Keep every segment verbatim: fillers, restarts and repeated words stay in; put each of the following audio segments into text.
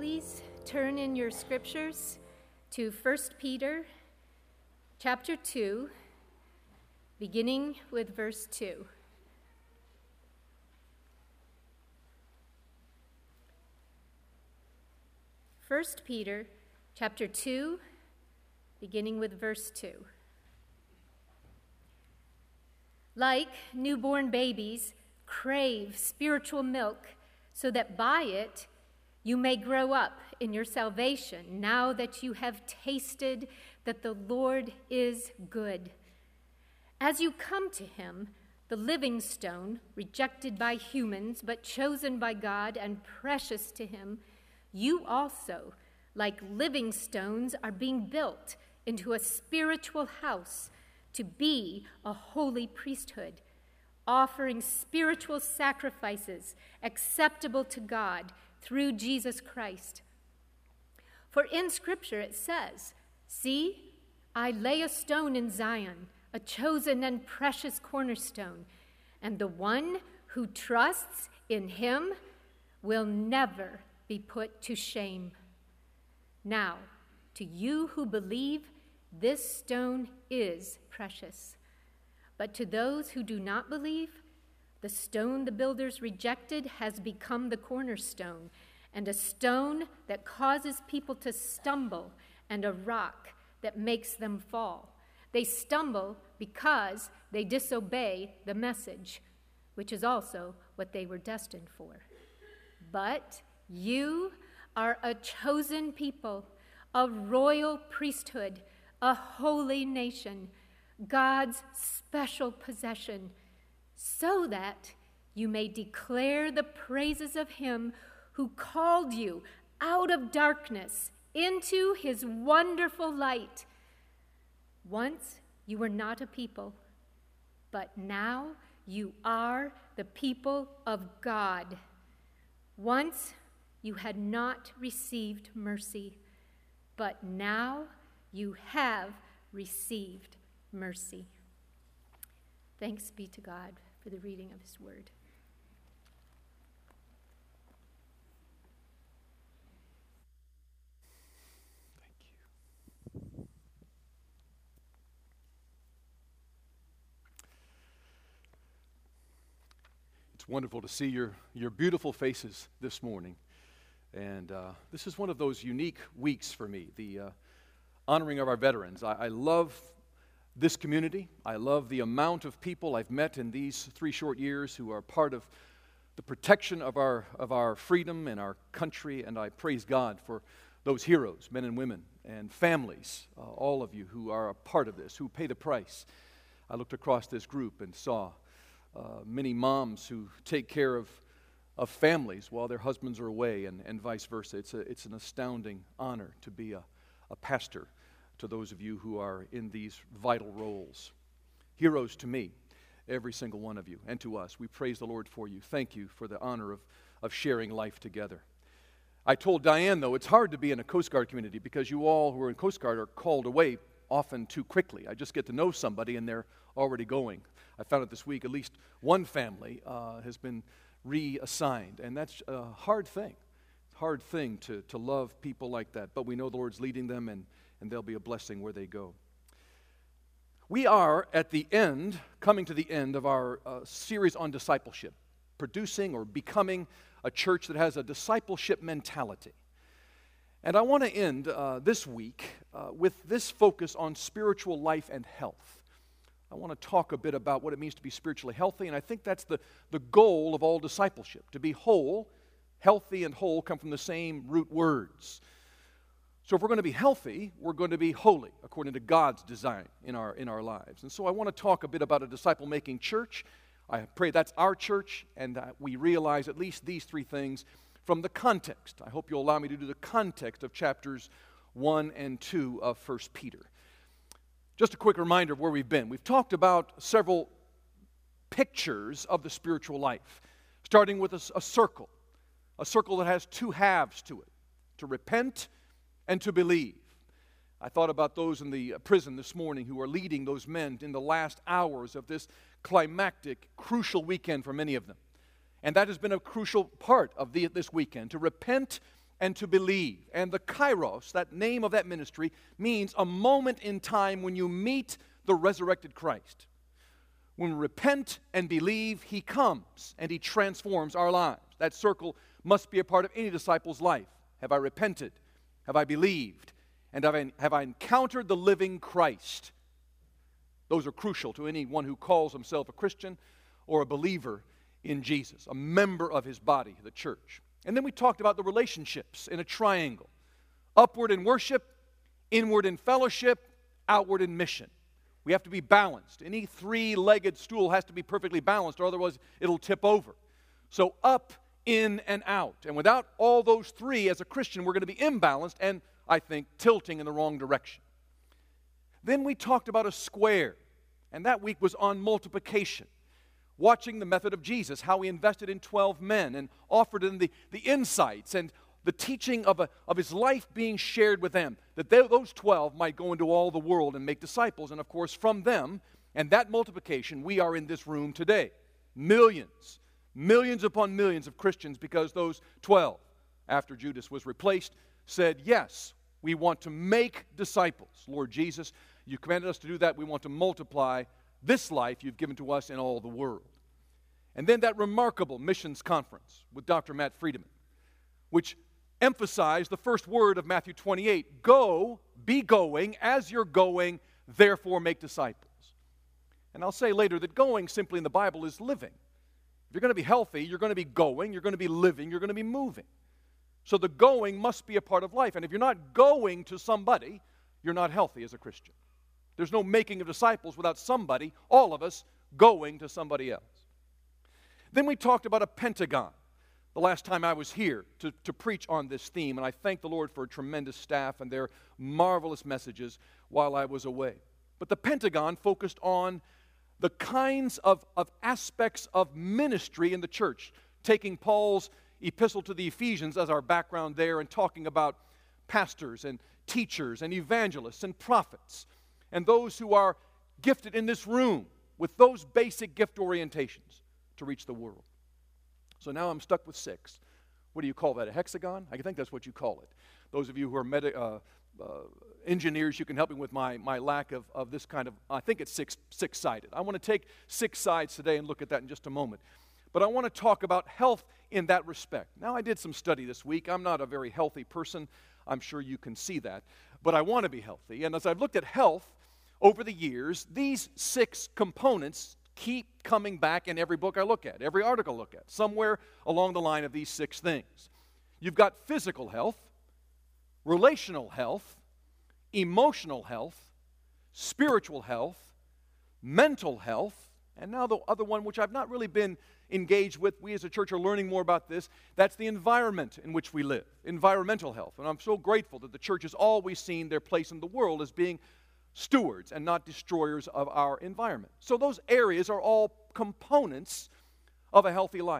please turn in your scriptures to First Peter chapter two, beginning with verse two. First Peter chapter two, beginning with verse two. Like newborn babies, crave spiritual milk, so that by it you may grow up in your salvation, now that you have tasted that the Lord is good. As you come to him, the living stone, rejected by humans, but chosen by God and precious to him, you also, like living stones, are being built into a spiritual house to be a holy priesthood, offering spiritual sacrifices acceptable to God through Jesus Christ. For in Scripture it says, "See, I lay a stone in Zion, a chosen and precious cornerstone, and the one who trusts in him will never be put to shame." Now, to you who believe, this stone is precious. But to those who do not believe, the stone the builders rejected has become the cornerstone, and a stone that causes people to stumble, and a rock that makes them fall. They stumble because they disobey the message, which is also what they were destined for. But you are a chosen people, a royal priesthood, a holy nation, God's special possession, so that you may declare the praises of him who called you out of darkness into his wonderful light. Once you were not a people, but now you are the people of God. Once you had not received mercy, but now you have received mercy. Thanks be to God for the reading of his word. Thank you. It's wonderful to see your, your beautiful faces this morning. And uh, this is one of those unique weeks for me, the uh, honoring of our veterans. I, I love this community. I love the amount of people I've met in these three short years who are part of the protection of our of our freedom and our country, and I praise God for those heroes, men and women, and families, uh, all of you who are a part of this, who pay the price. I looked across this group and saw uh, many moms who take care of, of families while their husbands are away, and, and vice versa. It's a, it's an astounding honor to be a, a pastor to those of you who are in these vital roles. Heroes to me, every single one of you, and to us. We praise the Lord for you. Thank you for the honor of, of sharing life together. I told Diane, though, it's hard to be in a Coast Guard community because you all who are in Coast Guard are called away often too quickly. I just get to know somebody and they're already going. I found out this week at least one family uh, has been reassigned, and that's a hard thing. It's a hard thing to, to love people like that, but we know the Lord's leading them, and and they'll be a blessing where they go. We are at the end, coming to the end of our uh, series on discipleship, producing or becoming a church that has a discipleship mentality. And I want to end uh, this week uh, with this focus on spiritual life and health. I want to talk a bit about what it means to be spiritually healthy, and I think that's the, the goal of all discipleship. To be whole, healthy and whole come from the same root words. So if we're going to be healthy, we're going to be holy, according to God's design in our in our lives. And so I want to talk a bit about a disciple-making church. I pray that's our church, and that we realize at least these three things from the context. I hope you'll allow me to do the context of chapters one and two of First Peter. Just a quick reminder of where we've been. We've talked about several pictures of the spiritual life, starting with a, a circle, a circle that has two halves to it, to repent and to believe. I thought about those in the prison this morning who are leading those men in the last hours of this climactic, crucial weekend for many of them. And that has been a crucial part of the, this weekend, to repent and to believe. And the Kairos, that name of that ministry, means a moment in time when you meet the resurrected Christ. When we repent and believe, He comes and He transforms our lives. That circle must be a part of any disciple's life. Have I repented? Have I believed? And have I, have I encountered the living Christ? Those are crucial to anyone who calls himself a Christian or a believer in Jesus, a member of His body, the church. And then we talked about the relationships in a triangle. Upward in worship, inward in fellowship, outward in mission. We have to be balanced. Any three-legged stool has to be perfectly balanced, or otherwise it'll tip over. So up, in, and out. And without all those three, as a Christian, we're going to be imbalanced and, I think, tilting in the wrong direction. Then we talked about a square, and that week was on multiplication. Watching the method of Jesus, how He invested in twelve men and offered them the, the insights and the teaching of, a, of His life being shared with them, that they, those twelve might go into all the world and make disciples. And of course, from them and that multiplication, we are in this room today. Millions, millions upon millions of Christians, because those twelve, after Judas was replaced, said, yes, we want to make disciples. Lord Jesus, You commanded us to do that. We want to multiply this life You've given to us in all the world. And then that remarkable missions conference with Doctor Matt Friedemann, which emphasized the first word of Matthew twenty-eight, go, be going, as you're going, therefore make disciples. And I'll say later that going simply in the Bible is living. If you're going to be healthy, you're going to be going, you're going to be living, you're going to be moving. So the going must be a part of life. And if you're not going to somebody, you're not healthy as a Christian. There's no making of disciples without somebody, all of us, going to somebody else. Then we talked about a pentagon the last time I was here to, to preach on this theme, and I thank the Lord for a tremendous staff and their marvelous messages while I was away. But the pentagon focused on the kinds of, of aspects of ministry in the church, taking Paul's epistle to the Ephesians as our background there and talking about pastors and teachers and evangelists and prophets and those who are gifted in this room with those basic gift orientations to reach the world. So now I'm stuck with six. What do you call that, a hexagon? I think that's what you call it. Those of you who are medi- uh, uh, engineers, you can help me with my, my lack of, of this kind of, I think it's six, six-sided. I want to take six sides today and look at that in just a moment. But I want to talk about health in that respect. Now, I did some study this week. I'm not a very healthy person. I'm sure you can see that. But I want to be healthy. And as I've looked at health over the years, these six components keep coming back in every book I look at, every article I look at, somewhere along the line of these six things. You've got physical health, relational health, emotional health, spiritual health, mental health, and now the other one, which I've not really been engaged with, we as a church are learning more about this, that's the environment in which we live, environmental health. And I'm so grateful that the church has always seen their place in the world as being stewards and not destroyers of our environment. So those areas are all components of a healthy life.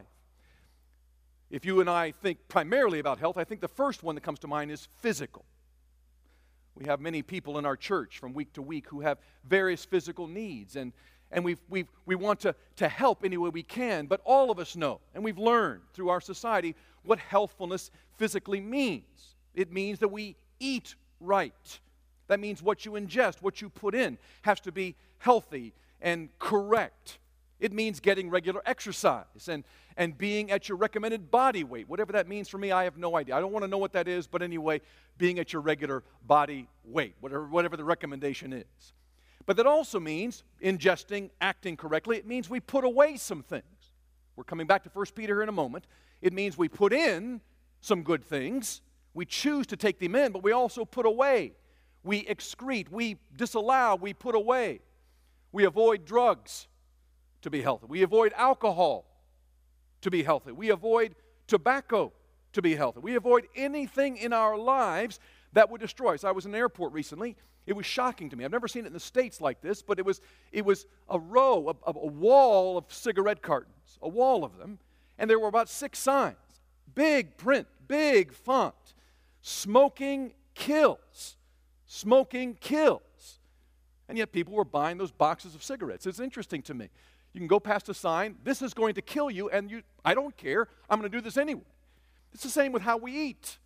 If you and I think primarily about health, I think the first one that comes to mind is physical. We have many people in our church from week to week who have various physical needs, and, and we've, we've, we want to, to help any way we can, but all of us know, and we've learned through our society, what healthfulness physically means. It means that we eat right. That means what you ingest, what you put in, has to be healthy and correct. It means getting regular exercise and, and being at your recommended body weight. Whatever that means for me, I have no idea. I don't want to know what that is, but anyway, being at your regular body weight, whatever, whatever the recommendation is. But that also means ingesting, acting correctly. It means we put away some things. We're coming back to First Peter here in a moment. It means we put in some good things. We choose to take them in, but we also put away. We excrete, we disallow, we put away. We avoid drugs to be healthy. We avoid alcohol to be healthy. We avoid tobacco to be healthy. We avoid anything in our lives that would destroy us. I was in an airport recently. It was shocking to me. I've never seen it in the States like this, but it was it was a row, a, a wall of cigarette cartons, a wall of them, and there were about six signs. Big print, big font. Smoking kills. Smoking kills. And yet people were buying those boxes of cigarettes. It's interesting to me. You can go past a sign, this is going to kill you, and you, I don't care, I'm going to do this anyway. It's the same with how we eat.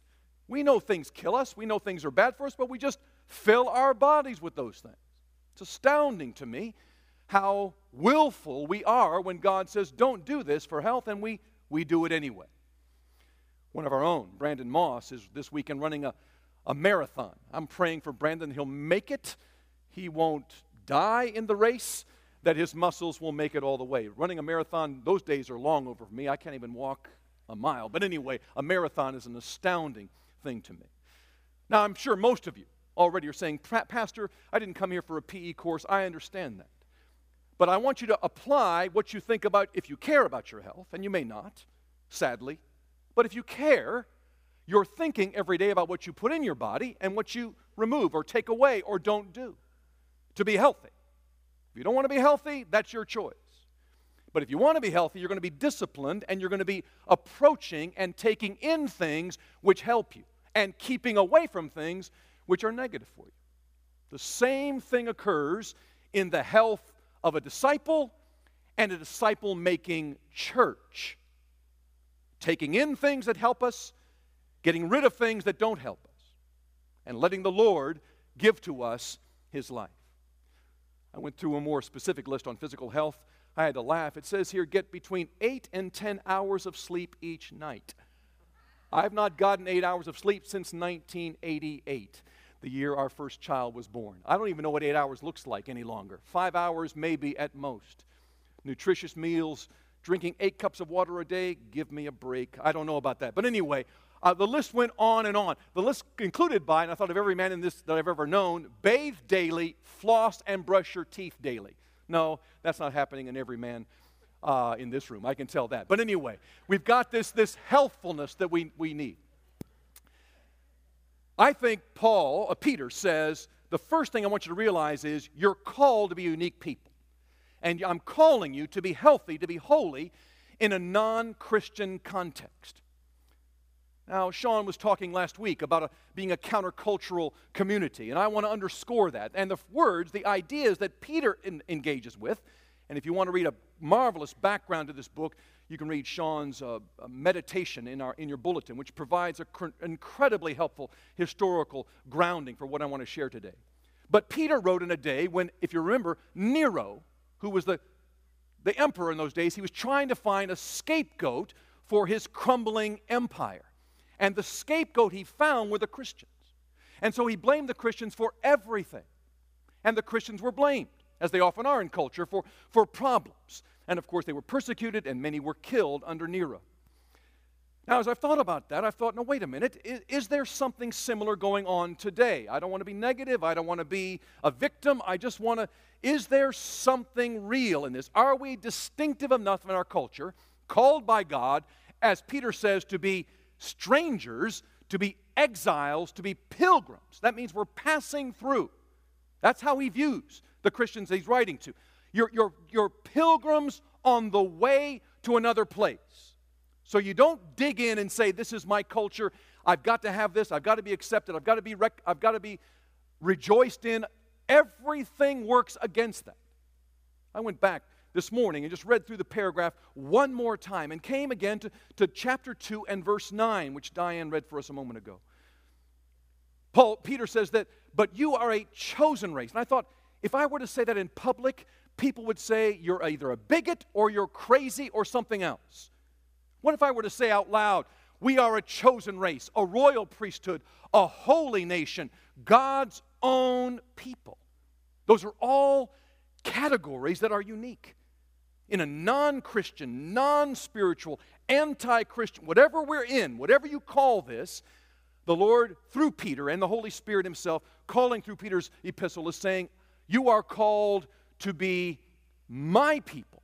We know things kill us. We know things are bad for us, but we just fill our bodies with those things. It's astounding to me how willful we are when God says, don't do this for health, and we, we do it anyway. One of our own, Brandon Moss, is this weekend running a, a marathon. I'm praying for Brandon he'll make it. He won't die in the race, that his muscles will make it all the way. Running a marathon, those days are long over for me. I can't even walk a mile. But anyway, a marathon is an astounding thing to me. Now, I'm sure most of you already are saying, Pastor, I didn't come here for a P E course. I understand that. But I want you to apply what you think about if you care about your health, and you may not, sadly. But if you care, you're thinking every day about what you put in your body and what you remove or take away or don't do to be healthy. If you don't want to be healthy, that's your choice. But if you want to be healthy, you're going to be disciplined, and you're going to be approaching and taking in things which help you and keeping away from things which are negative for you. The same thing occurs in the health of a disciple and a disciple-making church. Taking in things that help us, getting rid of things that don't help us, and letting the Lord give to us His life. I went through a more specific list on physical health. I had to laugh. It says here, get between eight and ten hours of sleep each night. I've not gotten eight hours of sleep since nineteen eighty-eight, the year our first child was born. I don't even know what eight hours looks like any longer. Five hours maybe at most. Nutritious meals, drinking eight cups of water a day, give me a break. I don't know about that. But anyway, uh, the list went on and on. The list included by, and I thought of every man in this that I've ever known, bathe daily, floss and brush your teeth daily. No, that's not happening in every man uh, in this room. I can tell that. But anyway, we've got this, this healthfulness that we, we need. I think Paul, uh, Peter says, the first thing I want you to realize is you're called to be unique people. And I'm calling you to be healthy, to be holy in a non-Christian context. Now, Sean was talking last week about a, being a countercultural community, and I want to underscore that. And the words, the ideas that Peter in, engages with, and if you want to read a marvelous background to this book, you can read Sean's uh, meditation in, our, in your bulletin, which provides an cr- incredibly helpful historical grounding for what I want to share today. But Peter wrote in a day when, if you remember, Nero, who was the, the emperor in those days, he was trying to find a scapegoat for his crumbling empire. And the scapegoat he found were the Christians. And so he blamed the Christians for everything. And the Christians were blamed, as they often are in culture, for, for problems. And of course they were persecuted and many were killed under Nero. Now as I've thought about that, I've thought, no, wait a minute, is, is there something similar going on today? I don't want to be negative, I don't want to be a victim, I just want to, is there something real in this? Are we distinctive enough in our culture, called by God, as Peter says, to be strangers, to be exiles, to be pilgrims? That means we're passing through. That's how he views the Christians he's writing to. You're, you're, you're pilgrims on the way to another place. So you don't dig in and say, this is my culture, I've got to have this, I've got to be accepted, I've got to be, rec- I've got to be rejoiced in. Everything works against that. I went back this morning and just read through the paragraph one more time and came again to, to chapter two and verse nine, which Diane read for us a moment ago. Paul, Peter says that, but you are a chosen race. And I thought, if I were to say that in public, people would say you're either a bigot or you're crazy or something else. What if I were to say out loud, we are a chosen race, a royal priesthood, a holy nation, God's own people? Those are all categories that are unique. In a non-Christian, non-spiritual, anti-Christian, whatever we're in, whatever you call this, the Lord, through Peter and the Holy Spirit himself, calling through Peter's epistle, is saying, you are called to be my people,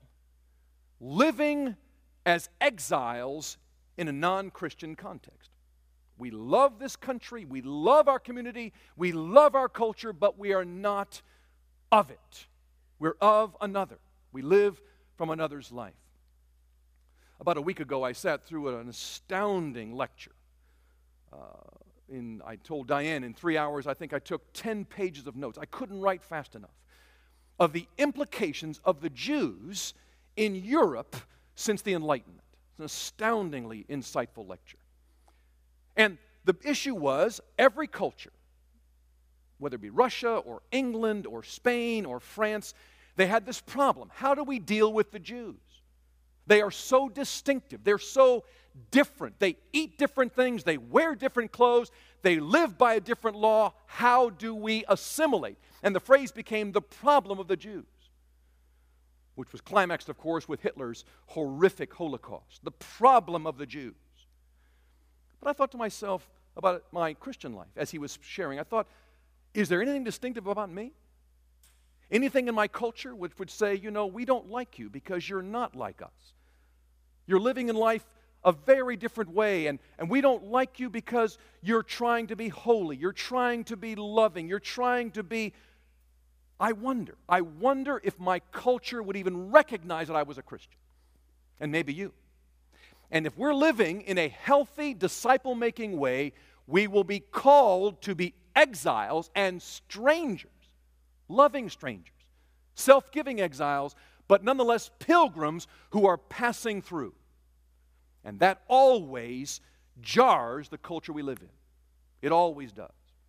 living as exiles in a non-Christian context. We love this country, we love our community, we love our culture, but we are not of it. We're of another. We live from another's life. About a week ago, I sat through an astounding lecture. Uh, in, I told Diane in three hours, I think I took ten pages of notes. I couldn't write fast enough. Of the implications of the Jews in Europe since the Enlightenment. It's an astoundingly insightful lecture. And the issue was every culture, whether it be Russia or England or Spain or France, they had this problem. How do we deal with the Jews? They are so distinctive. They're so different. They eat different things. They wear different clothes. They live by a different law. How do we assimilate? And the phrase became the problem of the Jews, which was climaxed, of course, with Hitler's horrific Holocaust. The problem of the Jews. But I thought to myself about my Christian life as he was sharing. I thought, is there anything distinctive about me? Anything in my culture which would say, you know, we don't like you because you're not like us. You're living in life a very different way, and, and we don't like you because you're trying to be holy. You're trying to be loving. You're trying to be... I wonder. I wonder if my culture would even recognize that I was a Christian. And maybe you. And if we're living in a healthy, disciple-making way, we will be called to be exiles and strangers. Loving strangers, self-giving exiles, but nonetheless pilgrims who are passing through. And that always jars the culture we live in. It always does.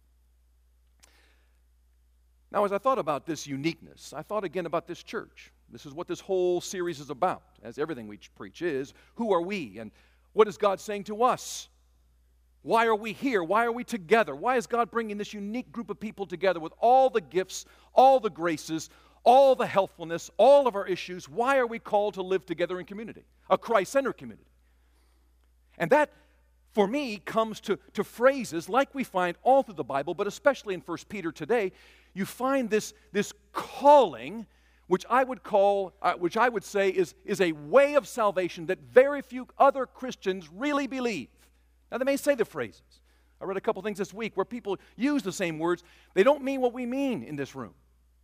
Now, as I thought about this uniqueness, I thought again about this church. This is what this whole series is about, as everything we preach is. Who are we, and what is God saying to us? Why are we here? Why are we together? Why is God bringing this unique group of people together with all the gifts, all the graces, all the helpfulness, all of our issues? Why are we called to live together in community, a Christ-centered community? And that, for me, comes to, to phrases like we find all through the Bible, but especially in First Peter today. You find this, this calling, which I would call, uh, which I would say is, is a way of salvation that very few other Christians really believe. Now, they may say the phrases. I read a couple things this week where people use the same words. They don't mean what we mean in this room.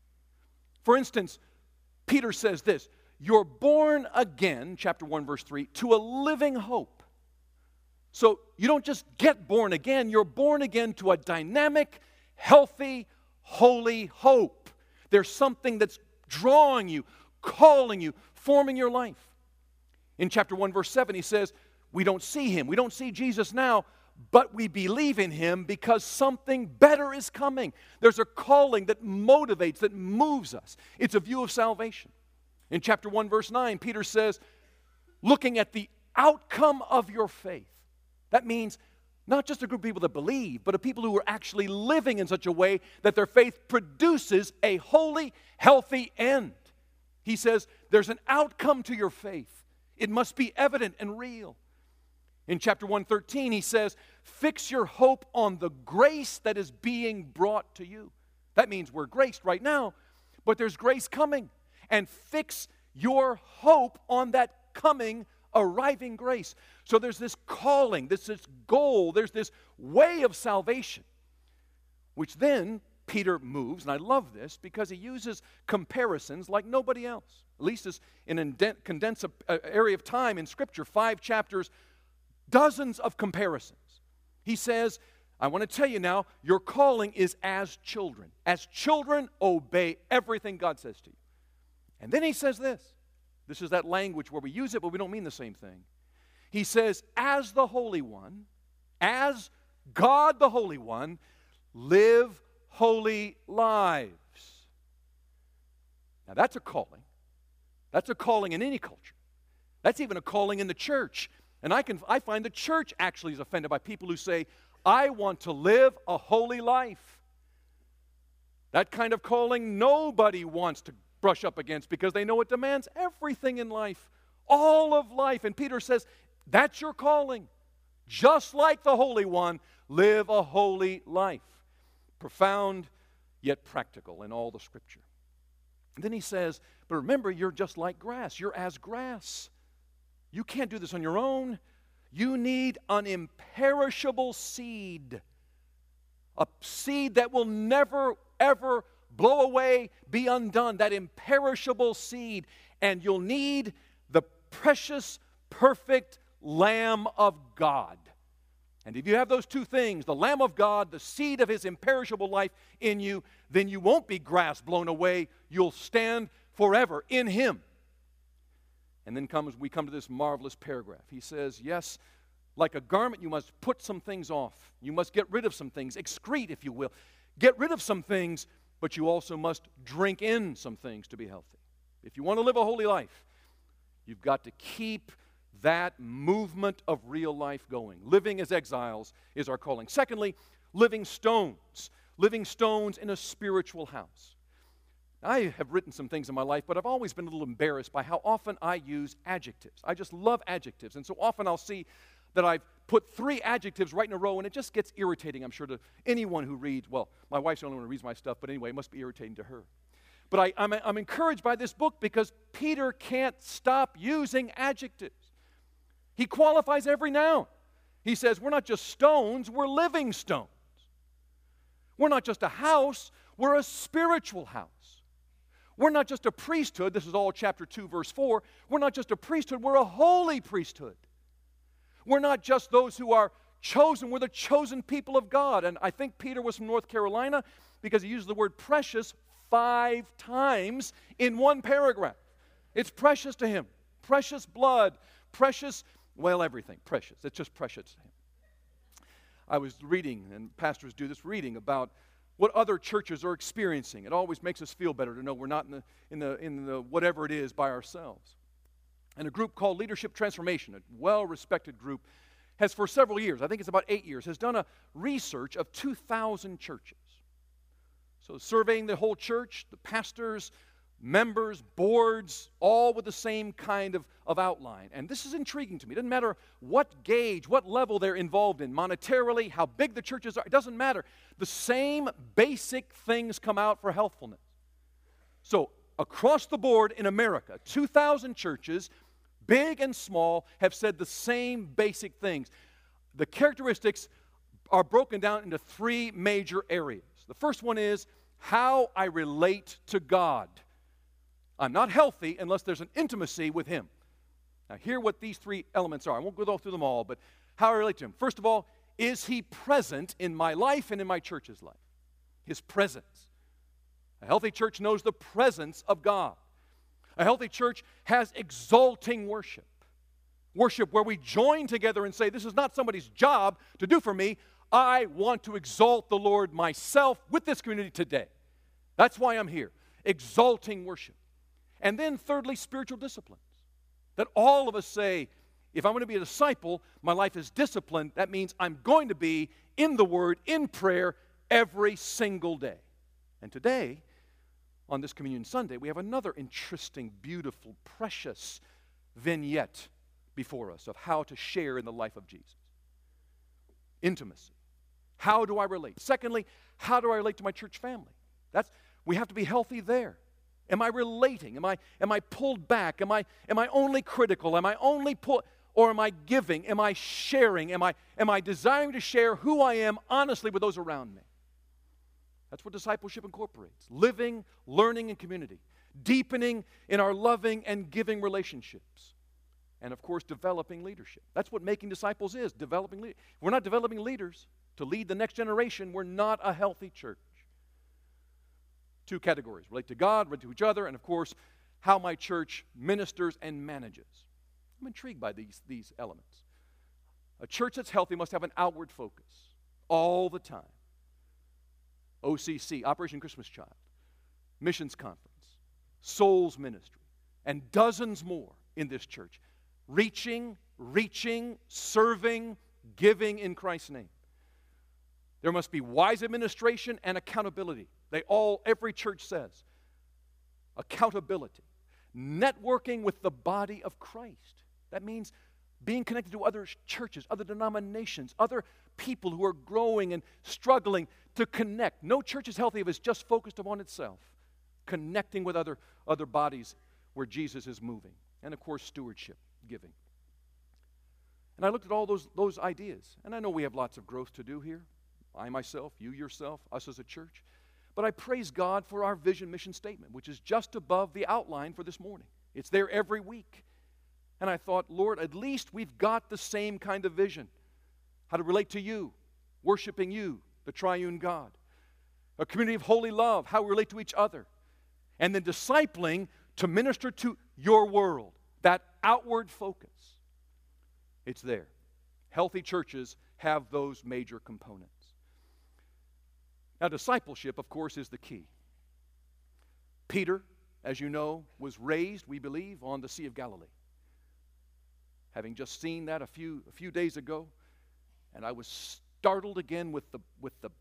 For instance, Peter says this, you're born again, chapter one, verse three, to a living hope. So you don't just get born again, you're born again to a dynamic, healthy, holy hope. There's something that's drawing you, calling you, forming your life. In chapter one, verse seven, he says, we don't see him. We don't see Jesus now, but we believe in him because something better is coming. There's a calling that motivates, that moves us. It's a view of salvation. In chapter one, verse nine, Peter says, looking at the outcome of your faith. That means not just a group of people that believe, but a people who are actually living in such a way that their faith produces a holy, healthy end. He says, there's an outcome to your faith. It must be evident and real. In chapter one thirteen, he says, fix your hope on the grace that is being brought to you. That means we're graced right now, but there's grace coming. And fix your hope on that coming, arriving grace. So there's this calling, there's this goal, there's this way of salvation, which then Peter moves, and I love this because he uses comparisons like nobody else. At least as in a condensed area of time in Scripture, five chapters, dozens of comparisons. He says, I want to tell you now, your calling is as children. As children, obey everything God says to you. And then he says this. This is that language where we use it, but we don't mean the same thing. He says, as the Holy One, as God the Holy One, live holy lives. Now that's a calling. That's a calling in any culture. That's even a calling in the church. And I can I find the church actually is offended by people who say, I want to live a holy life. That kind of calling nobody wants to brush up against because they know it demands everything in life, all of life. And Peter says, that's your calling. Just like the Holy One, live a holy life. Profound yet practical in all the Scripture. And then he says, but remember, you're just like grass. You're as grass. You can't do this on your own. You need an imperishable seed. A seed that will never, ever blow away, be undone. That imperishable seed. And you'll need the precious, perfect Lamb of God. And if you have those two things, the Lamb of God, the seed of His imperishable life in you, then you won't be grass blown away. You'll stand forever in Him. And then comes we come to this marvelous paragraph. He says, yes, Like a garment, you must put some things off. You must get rid of some things, excrete, if you will. Get rid of some things, but you also must drink in some things to be healthy. If you want to live a holy life, you've got to keep that movement of real life going. Living as exiles is our calling. Secondly, living stones. Living stones in a spiritual house. I have written some things in my life, but I've always been a little embarrassed by how often I use adjectives. I just love adjectives, and so often I'll see that I've put three adjectives right in a row, and it just gets irritating, I'm sure, to anyone who reads. Well, my wife's the only one who reads my stuff, but anyway, it must be irritating to her. But I, I'm, I'm encouraged by this book because Peter can't stop using adjectives. He qualifies every noun. He says, we're not just stones, we're living stones. We're not just a house, we're a spiritual house. We're not just a priesthood. This is all chapter two, verse four. We're not just a priesthood, we're a holy priesthood. We're not just those who are chosen, we're the chosen people of God. And I think Peter was from North Carolina because he uses the word precious five times in one paragraph. It's precious to him. Precious blood, precious, well, everything, precious. It's just precious to him. I was reading, and pastors do this, reading about what other churches are experiencing. It always makes us feel better to know we're not in the, in the, in the whatever it is by ourselves. And a group called Leadership Transformation, a well-respected group, has for several years, I think it's about eight years, has done a research of two thousand churches. So surveying the whole church, the pastors, members, boards, all with the same kind of, of outline. And this is intriguing to me. It doesn't matter what gauge, what level they're involved in, monetarily, how big the churches are, it doesn't matter. The same basic things come out for healthfulness. So across the board in America, two thousand churches, big and small, have said the same basic things. The characteristics are broken down into three major areas. The first one is how I relate to God. I'm not healthy unless there's an intimacy with Him. Now, hear what these three elements are. I won't go through them all, but how I relate to Him. First of all, is He present in my life and in my church's life? His presence. A healthy church knows the presence of God. A healthy church has exalting worship. Worship where we join together and say, this is not somebody's job to do for me. I want to exalt the Lord myself with this community today. That's why I'm here. Exalting worship. And then thirdly, spiritual disciplines. That all of us say, if I'm going to be a disciple, my life is disciplined. That means I'm going to be in the Word, in prayer, every single day. And today, on this Communion Sunday, we have another interesting, beautiful, precious vignette before us of how to share in the life of Jesus. Intimacy. How do I relate? Secondly, how do I relate to my church family? That's, we have to be healthy there. Am I relating? Am I, am I pulled back? Am I, am I only critical? Am I only pull, or am I giving? Am I sharing? Am I, am I desiring to share who I am honestly with those around me? That's what discipleship incorporates. Living, learning in community. Deepening in our loving and giving relationships. And of course, developing leadership. That's what making disciples is, developing leaders. We're not developing leaders to lead the next generation. We're not a healthy church. Two categories, relate to God, relate to each other, and of course, how my church ministers and manages. I'm intrigued by these, these elements. A church that's healthy must have an outward focus all the time. O C C, Operation Christmas Child, Missions Conference, Souls Ministry, and dozens more in this church. Reaching, reaching, serving, giving in Christ's name. There must be wise administration and accountability. They all, every church says, accountability. Networking with the body of Christ. That means being connected to other churches, other denominations, other people who are growing and struggling to connect. No church is healthy if it's just focused upon itself. Connecting with other, other bodies where Jesus is moving. And of course, stewardship, giving. And I looked at all those, those ideas. And I know we have lots of growth to do here. I myself, you yourself, us as a church. But I praise God for our vision mission statement, which is just above the outline for this morning. It's there every week. And I thought, Lord, at least we've got the same kind of vision. How to relate to you, worshiping you, the triune God. A community of holy love, how we relate to each other. And then discipling to minister to your world, that outward focus. It's there. Healthy churches have those major components. Now, discipleship, of course, is the key. Peter, as you know, was raised, we believe, on the Sea of Galilee. Having just seen that a few, a few days ago, and I was startled again with the, with the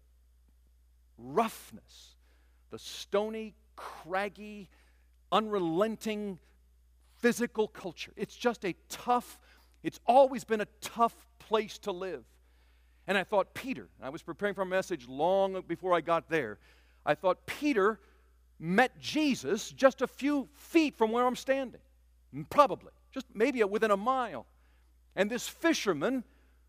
roughness, the stony, craggy, unrelenting physical culture. It's just a tough, it's always been a tough place to live. And I thought, Peter, I was preparing for a message long before I got there. I thought, Peter met Jesus just a few feet from where I'm standing. Probably, just maybe within a mile. And this fisherman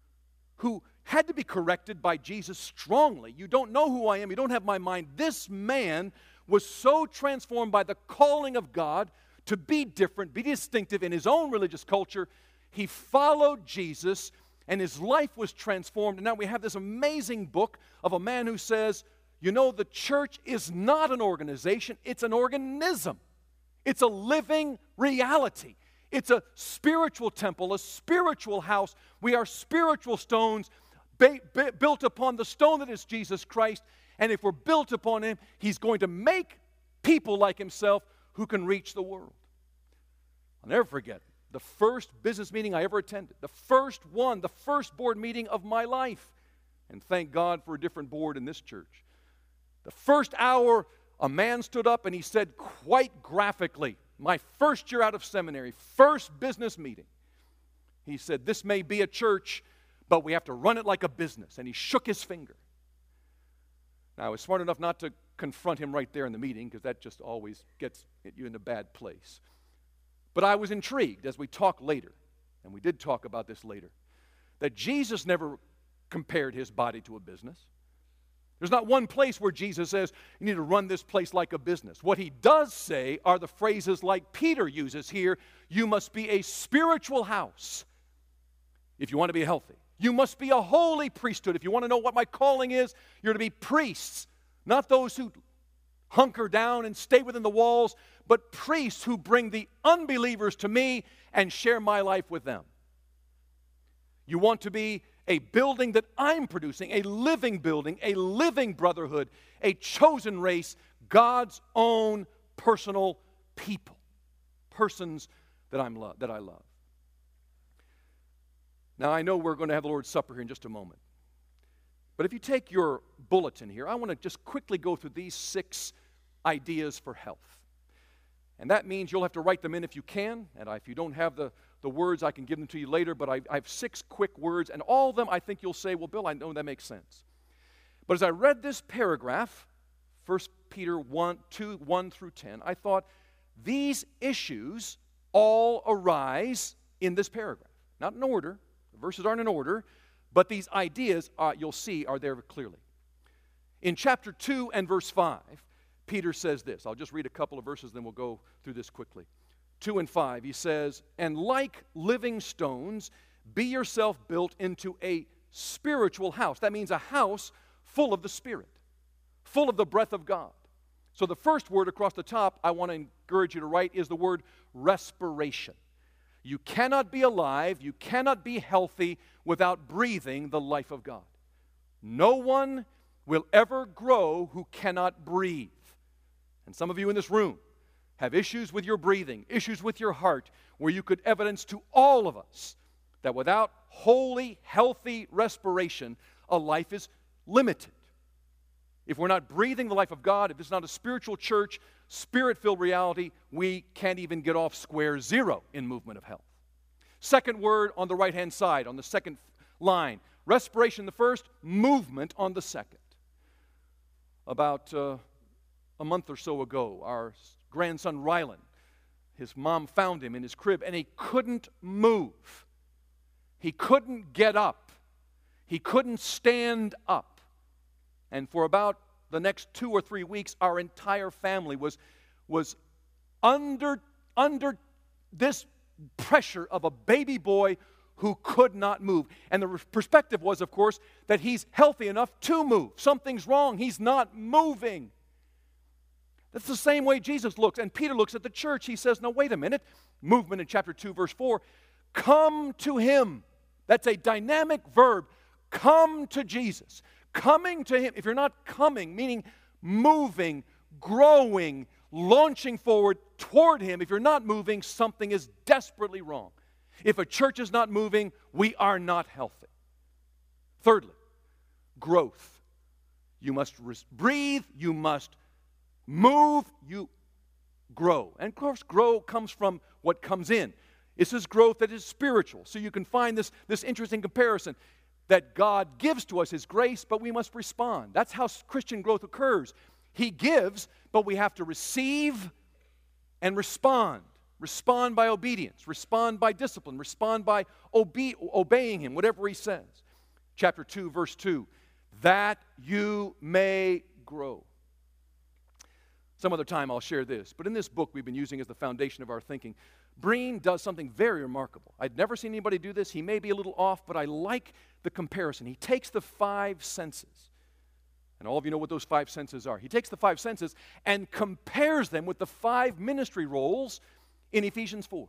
who had to be corrected by Jesus strongly. You don't know who I am. You don't have my mind. This man was so transformed by the calling of God to be different, be distinctive in his own religious culture. He followed Jesus, and his life was transformed. And now we have this amazing book of a man who says, you know, the church is not an organization, it's an organism. It's a living reality. It's a spiritual temple, a spiritual house. We are spiritual stones ba- ba- built upon the stone that is Jesus Christ. And if we're built upon him, he's going to make people like himself who can reach the world. I'll never forget the first business meeting I ever attended, the first one, the first board meeting of my life. And thank God for a different board in this church. The first hour, a man stood up and he said quite graphically, my first year out of seminary, first business meeting, he said, this may be a church, but we have to run it like a business. And he shook his finger. Now, I was smart enough not to confront him right there in the meeting, because that just always gets you in a bad place. But I was intrigued as we talk later, and we did talk about this later, that Jesus never compared his body to a business. There's not one place where Jesus says, you need to run this place like a business. What he does say are the phrases like Peter uses here, you must be a spiritual house if you want to be healthy. You must be a holy priesthood. If you want to know what my calling is, you're to be priests, not those who hunker down and stay within the walls, but priests who bring the unbelievers to me and share my life with them. You want to be a building that I'm producing, a living building, a living brotherhood, a chosen race, God's own personal people, persons that I'm lo- that I love. Now, I know we're going to have the Lord's Supper here in just a moment. But if you take your bulletin here, I want to just quickly go through these six ideas for health. And that means you'll have to write them in if you can. And if you don't have the, the words, I can give them to you later. But I, I have six quick words. And all of them, I think you'll say, well, Bill, I know that makes sense. But as I read this paragraph, First Peter one, two, one through ten, I thought these issues all arise in this paragraph. Not in order. The verses aren't in order. But these ideas, uh, you'll see, are there clearly. In chapter two and verse five, Peter says this. I'll just read a couple of verses, then we'll go through this quickly. two and five, he says, and like living stones, be yourself built into a spiritual house. That means a house full of the Spirit, full of the breath of God. So the first word across the top I want to encourage you to write is the word respiration. You cannot be alive, you cannot be healthy without breathing the life of God. No one will ever grow who cannot breathe. And some of you in this room have issues with your breathing, issues with your heart, where you could evidence to all of us that without holy, healthy respiration, a life is limited. If we're not breathing the life of God, if it's not a spiritual church, Spirit-filled reality, we can't even get off square zero in movement of health. Second word on the right-hand side, on the second line. Respiration the first, movement on the second. About uh, a month or so ago, our grandson Rylan, his mom found him in his crib, and he couldn't move. He couldn't get up. He couldn't stand up. And for about the next two or three weeks, our entire family was, was under, under this pressure of a baby boy who could not move. And the perspective was, of course, that he's healthy enough to move. Something's wrong. He's not moving. That's the same way Jesus looks. And Peter looks at the church. He says, no, wait a minute. Movement in chapter two, verse four. Come to him. That's a dynamic verb. Come to Jesus. Coming to Him. If you're not coming, meaning moving, growing, launching forward toward Him, if you're not moving, something is desperately wrong. If a church is not moving, we are not healthy. Thirdly, growth. You must res- breathe, you must move, you grow. And of course, grow comes from what comes in. This is growth that is spiritual. So you can find this, this interesting comparison that God gives to us His grace, but we must respond. That's how Christian growth occurs. He gives, but we have to receive and respond. Respond by obedience. Respond by discipline. Respond by obe- obeying Him, whatever He says. Chapter two, verse two, that you may grow. Some other time I'll share this, but in this book we've been using as the foundation of our thinking, Breen does something very remarkable. I'd never seen anybody do this. He may be a little off, but I like the comparison. He takes the five senses, and all of you know what those five senses are. He takes the five senses and compares them with the five ministry roles in Ephesians four.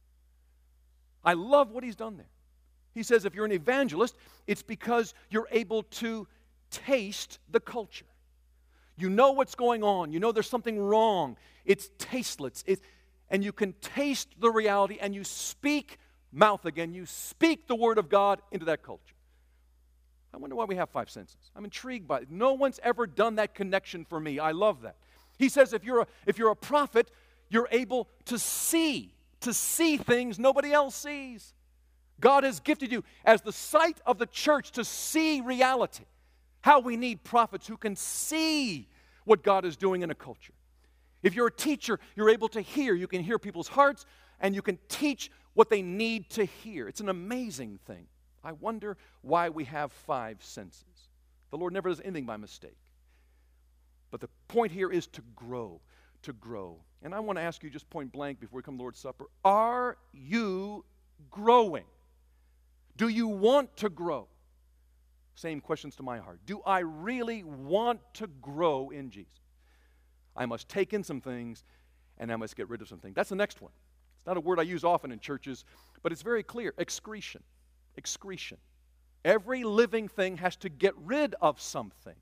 I love what he's done there. He says if you're an evangelist, it's because you're able to taste the culture. You know what's going on. You know there's something wrong. It's tasteless. It's, and you can taste the reality, and you speak, mouth again, you speak the Word of God into that culture. I wonder why we have five senses. I'm intrigued by it. No one's ever done that connection for me. I love that. He says if you're a, if you're a prophet, you're able to see, to see things nobody else sees. God has gifted you as the sight of the church to see reality. How we need prophets who can see what God is doing in a culture. If you're a teacher, you're able to hear. You can hear people's hearts, and you can teach what they need to hear. It's an amazing thing. I wonder why we have five senses. The Lord never does anything by mistake. But the point here is to grow, to grow. And I want to ask you just point blank before we come to the Lord's Supper, are you growing? Do you want to grow? Same questions to my heart. Do I really want to grow in Jesus? I must take in some things, and I must get rid of some things. That's the next one. It's not a word I use often in churches, but it's very clear. Excretion. Excretion. Every living thing has to get rid of something.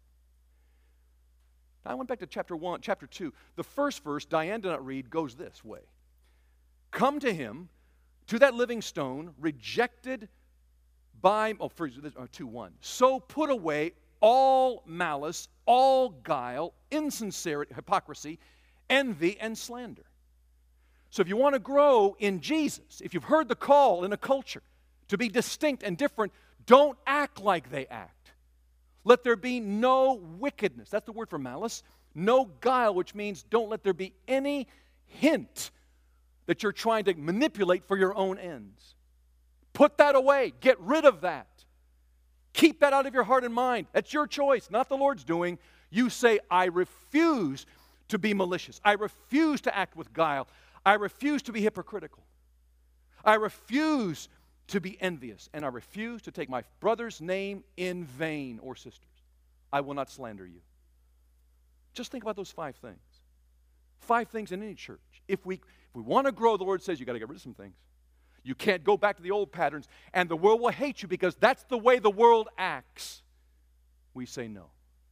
Now, I went back to chapter one, chapter two. The first verse, Diane did not read, goes this way. Come to Him, to that living stone, rejected by, oh, first, two one. So put away all malice, all guile, insincerity, hypocrisy, envy, and slander. So if you want to grow in Jesus, if you've heard the call in a culture to be distinct and different, don't act like they act. Let there be no wickedness. That's the word for malice. No guile, which means don't let there be any hint that you're trying to manipulate for your own ends. Put that away. Get rid of that. Keep that out of your heart and mind. That's your choice, not the Lord's doing. You say, I refuse to be malicious. I refuse to act with guile. I refuse to be hypocritical. I refuse to be envious. And I refuse to take my brother's name in vain or sisters. I will not slander you. Just think about those five things. Five things in any church. If we, if we want to grow, the Lord says you've got to get rid of some things. You can't go back to the old patterns, and the world will hate you because that's the way the world acts. We say no.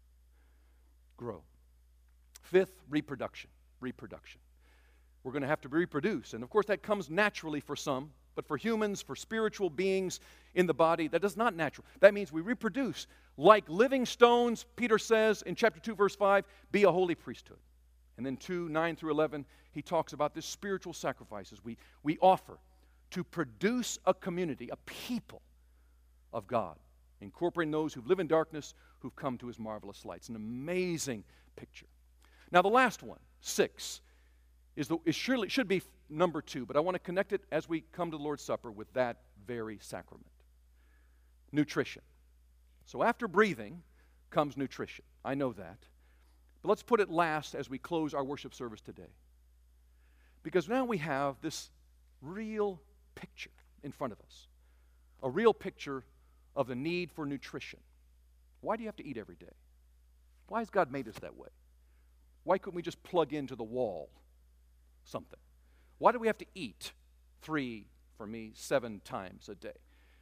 Grow. Fifth, reproduction. Reproduction. We're going to have to reproduce, and of course that comes naturally for some, but for humans, for spiritual beings in the body, that is not natural. That means we reproduce. Like living stones, Peter says in chapter two, verse five, be a holy priesthood. And then two, nine through eleven, he talks about this spiritual sacrifices we, we offer to produce a community, a people of God, incorporating those who live in darkness, who've come to His marvelous light. It's an amazing picture. Now the last one, six, is the, it surely should be number two, but I want to connect it as we come to the Lord's Supper with that very sacrament. Nutrition. So after breathing comes nutrition. I know that. But let's put it last as we close our worship service today. Because now we have this real picture in front of us. A real picture of the need for nutrition. Why do you have to eat every day? Why has God made us that way? Why couldn't we just plug into the wall something? Why do we have to eat three, for me, seven times a day?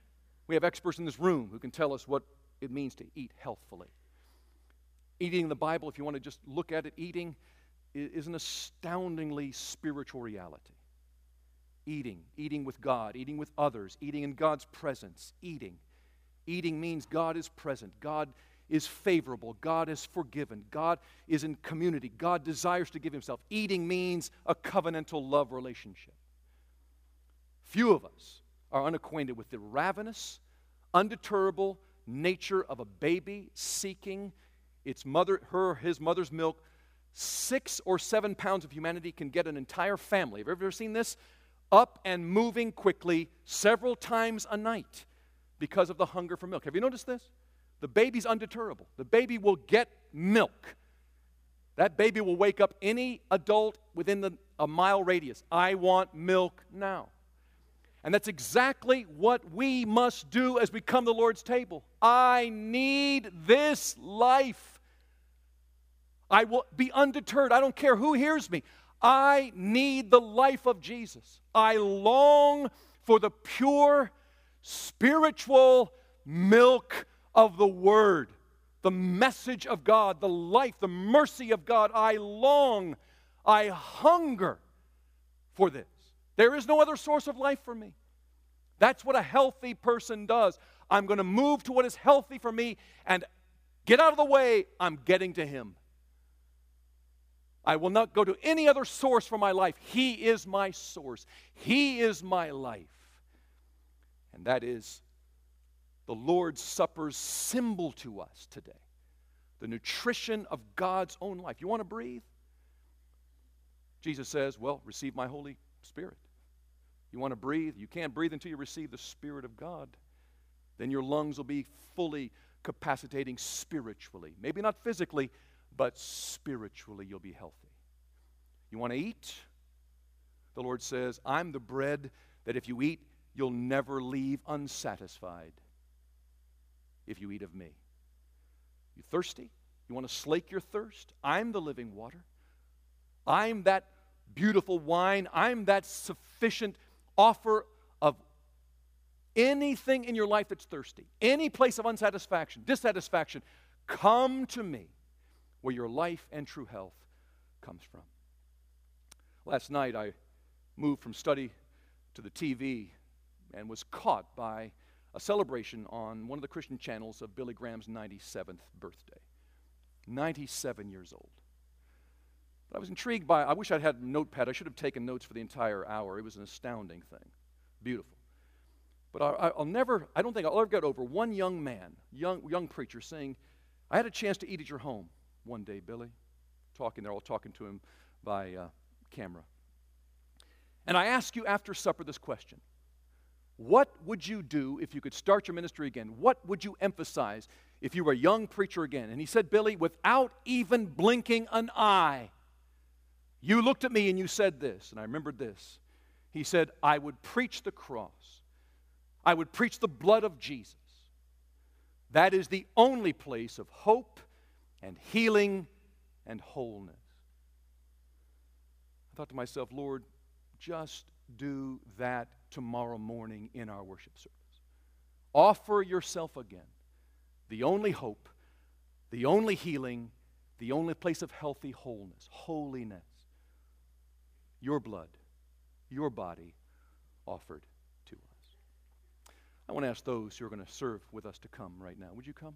We have experts in this room who can tell us what it means to eat healthfully. Eating in the Bible, if you want to just look at it, eating is an astoundingly spiritual reality. Eating, eating with God, eating with others, eating in God's presence, eating. Eating means God is present, God is favorable, God is forgiven, God is in community, God desires to give Himself. Eating means a covenantal love relationship. Few of us are unacquainted with the ravenous, undeterrable nature of a baby seeking its mother, her, his mother's milk. Six or seven pounds of humanity can get an entire family. Have you ever seen this? Up and moving quickly several times a night because of the hunger for milk. Have you noticed this? The baby's undeterrable. The baby will get milk. That baby will wake up any adult within the, a mile radius. I want milk now. And that's exactly what we must do as we come to the Lord's table. I need this life. I will be undeterred. I don't care who hears me. I need the life of Jesus. I long for the pure, spiritual milk of the Word, the message of God, the life, the mercy of God. I long, I hunger for this. There is no other source of life for me. That's what a healthy person does. I'm going to move to what is healthy for me and get out of the way. I'm getting to Him. I will not go to any other source for my life. He is my source. He is my life. And that is the Lord's Supper's symbol to us today. The nutrition of God's own life. You want to breathe? Jesus says, well, receive my Holy Spirit. You want to breathe? You can't breathe until you receive the Spirit of God. Then your lungs will be fully capacitating spiritually. Maybe not physically, but spiritually you'll be healthy. You want to eat? The Lord says, I'm the bread that if you eat, you'll never leave unsatisfied if you eat of me. You thirsty? You want to slake your thirst? I'm the living water. I'm that beautiful wine. I'm that sufficient offer of anything in your life that's thirsty, any place of unsatisfaction, dissatisfaction. Come to me where your life and true health comes from. Last night I moved from study to the T V and was caught by a celebration on one of the Christian channels of Billy Graham's ninety-seventh birthday. ninety-seven years old. But I was intrigued by, I wish I'd had a notepad. I should have taken notes for the entire hour. It was an astounding thing. Beautiful. But I, I'll never, I don't think I'll ever get over one young man, young, young preacher saying, I had a chance to eat at your home one day, Billy. Talking, they're all talking to him by uh, camera. And I ask you after supper this question. What would you do if you could start your ministry again? What would you emphasize if you were a young preacher again? And he said, Billy, without even blinking an eye, you looked at me and you said this, and I remembered this. He said, I would preach the cross. I would preach the blood of Jesus. That is the only place of hope and healing and wholeness. I thought to myself, Lord, just do that tomorrow morning in our worship service. Offer yourself again. The only hope, the only healing, the only place of healthy wholeness, holiness. Your blood, your body offered to us. I want to ask those who are going to serve with us to come right now. Would you come?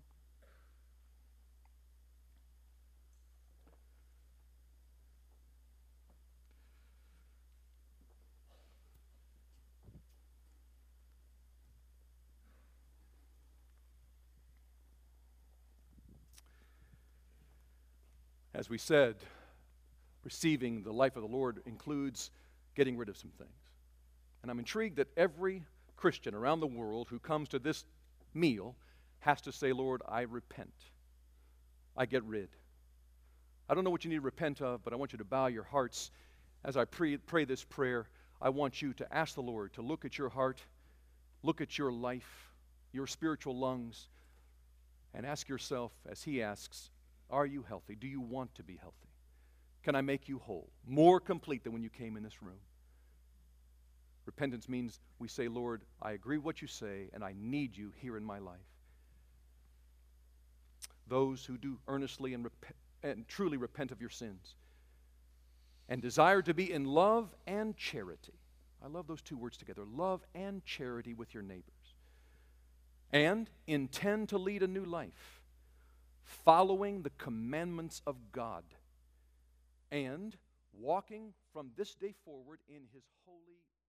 As we said, receiving the life of the Lord includes getting rid of some things. And I'm intrigued that every Christian around the world who comes to this meal has to say, Lord, I repent. I get rid. I don't know what you need to repent of, but I want you to bow your hearts. As I pray, pray this prayer, I want you to ask the Lord to look at your heart, look at your life, your spiritual lungs, and ask yourself, as He asks, are you healthy? Do you want to be healthy? Can I make you whole, more complete than when you came in this room? Repentance means we say, Lord, I agree with what you say, and I need you here in my life. Those who do earnestly and, rep- and truly repent of your sins and desire to be in love and charity. I love those two words together, love and charity with your neighbors. And intend to lead a new life, following the commandments of God, and walking from this day forward in His holy